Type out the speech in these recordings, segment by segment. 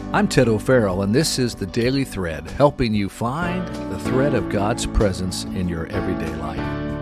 I'm Ted O'Farrell, and this is The Daily Thread, helping you find the thread of God's presence in your everyday life.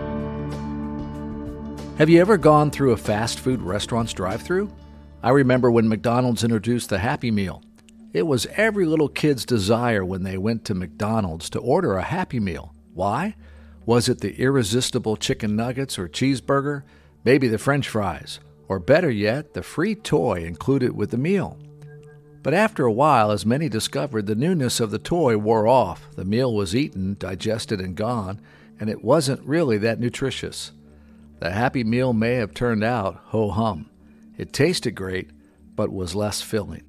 Have you ever gone through a fast food restaurant's drive-thru? I remember when McDonald's introduced the Happy Meal. It was every little kid's desire when they went to McDonald's to order a Happy Meal. Why? Was it the irresistible chicken nuggets or cheeseburger? Maybe the French fries? Or better yet, the free toy included with the meal? But after a while, as many discovered, the newness of the toy wore off. The meal was eaten, digested, and gone, and it wasn't really that nutritious. The Happy Meal may have turned out ho-hum. It tasted great, but was less filling.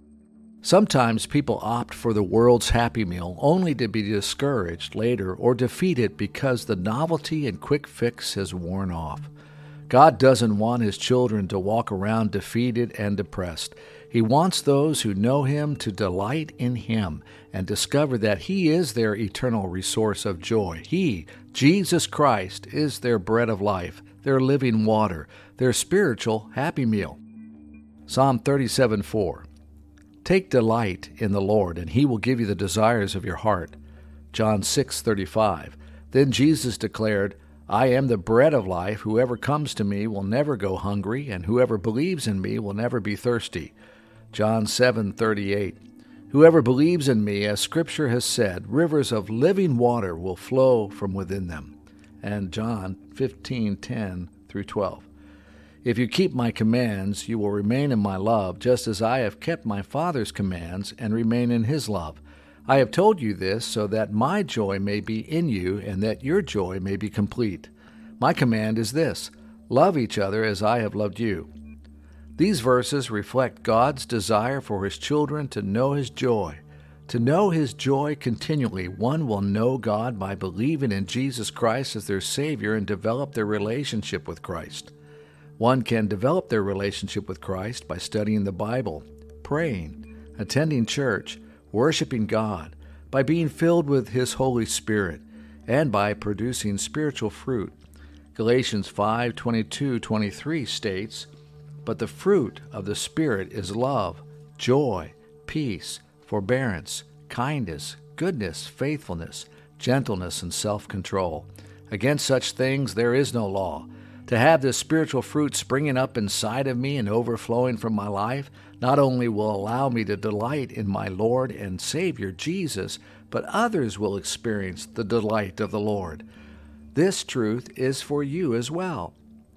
Sometimes people opt for the world's Happy Meal only to be discouraged later or defeated because the novelty and quick fix has worn off. God doesn't want His children to walk around defeated and depressed. He wants those who know Him to delight in Him and discover that He is their eternal resource of joy. He, Jesus Christ, is their bread of life, their living water, their spiritual Happy Meal. Psalm 37:4. Take delight in the Lord, and He will give you the desires of your heart. John 6:35. Then Jesus declared, I am the bread of life. Whoever comes to me will never go hungry, and whoever believes in me will never be thirsty. John 7:38. Whoever believes in me, as Scripture has said, rivers of living water will flow from within them. And John 15:10 through 12. If you keep my commands, you will remain in my love, just as I have kept my Father's commands and remain in His love. I have told you this so that my joy may be in you and that your joy may be complete. My command is this: love each other as I have loved you. These verses reflect God's desire for His children to know His joy. To know His joy continually, one will know God by believing in Jesus Christ as their Savior and develop their relationship with Christ. One can develop their relationship with Christ by studying the Bible, praying, attending church, worshiping God, by being filled with His Holy Spirit, and by producing spiritual fruit. Galatians 5:22-23 states, But the fruit of the Spirit is love, joy, peace, forbearance, kindness, goodness, faithfulness, gentleness, and self-control. Against such things there is no law. To have this spiritual fruit springing up inside of me and overflowing from my life not only will allow me to delight in my Lord and Savior Jesus, but others will experience the delight of the Lord. This truth is for you as well.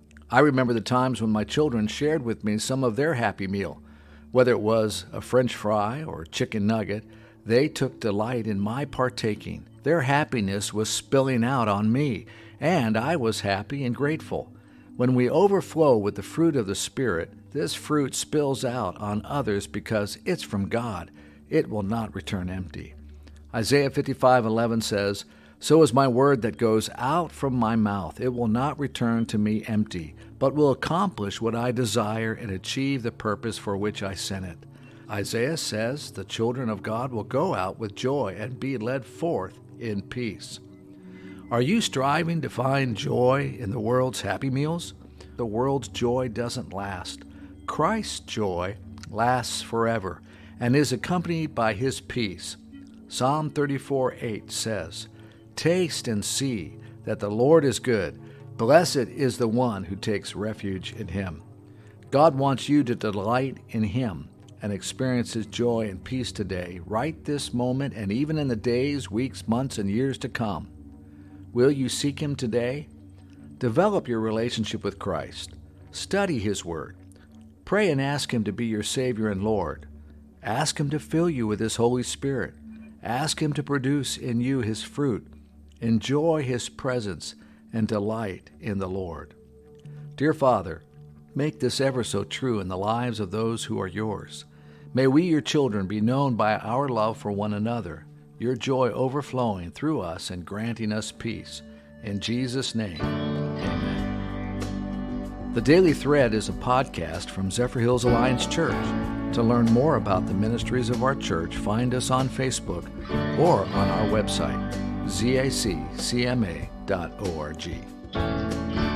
I remember the times when my children shared with me some of their Happy Meal. Whether it was a French fry or chicken nugget, they took delight in my partaking. Their happiness was spilling out on me, and I was happy and grateful. When we overflow with the fruit of the Spirit, this fruit spills out on others because it's from God. It will not return empty. Isaiah 55:11 says, So is my word that goes out from my mouth. It will not return to me empty, but will accomplish what I desire and achieve the purpose for which I sent it. Isaiah says the children of God will go out with joy and be led forth in peace. Are you striving to find joy in the world's Happy Meals? The world's joy doesn't last. Christ's joy lasts forever and is accompanied by His peace. Psalm 34:8 says, Taste and see that the Lord is good. Blessed is the one who takes refuge in Him. God wants you to delight in Him and experience His joy and peace today, right this moment, and even in the days, weeks, months, and years to come. Will you seek Him today? Develop your relationship with Christ. Study His Word. Pray and ask Him to be your Savior and Lord. Ask Him to fill you with His Holy Spirit. Ask Him to produce in you His fruit. Enjoy His presence and delight in the Lord. Dear Father, make this ever so true in the lives of those who are yours. May we, your children, be known by our love for one another, your joy overflowing through us and granting us peace. In Jesus' name, amen. The Daily Thread is a podcast from Zephyr Hills Alliance Church. To learn more about the ministries of our church, find us on Facebook or on our website, zaccma.org.